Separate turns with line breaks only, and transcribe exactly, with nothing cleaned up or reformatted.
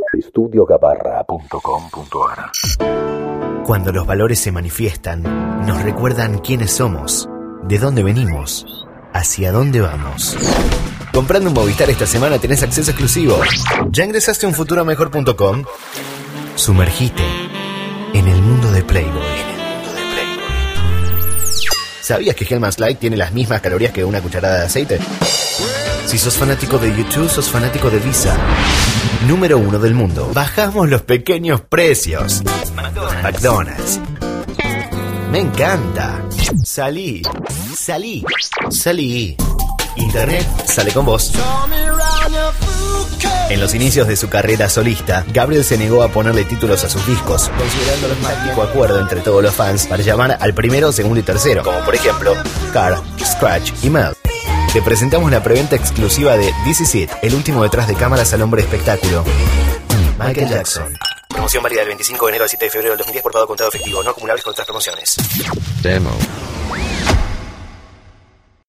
estudio gabarra punto com punto a r.
Cuando los valores se manifiestan, nos recuerdan quiénes somos, de dónde venimos, hacia dónde vamos. Comprando un Movistar esta semana tenés acceso exclusivo. ¿Ya ingresaste a un futuro mejor punto com? Sumergite en el mundo de Playboy. En el mundo de Playboy. ¿Sabías que Hellmann's Light tiene las mismas calorías que una cucharada de aceite? Si sos fanático de YouTube, sos fanático de Visa. Número uno del mundo. Bajamos los pequeños precios. McDonald's. McDonald's. Me encanta. Salí. Salí. Salí. Internet sale con vos. En los inicios de su carrera solista, Gabriel se negó a ponerle títulos a sus discos, considerándolo un táctico acuerdo entre todos los fans para llamar al primero, segundo y tercero, como por ejemplo Car, Scratch y Mel. Te presentamos la preventa exclusiva de This Is It, el último detrás de cámaras al hombre espectáculo, Michael Jackson. Promoción válida del veinticinco de enero al siete de febrero del dos mil diez por pago contado efectivo, no acumulables con otras promociones.
Demo.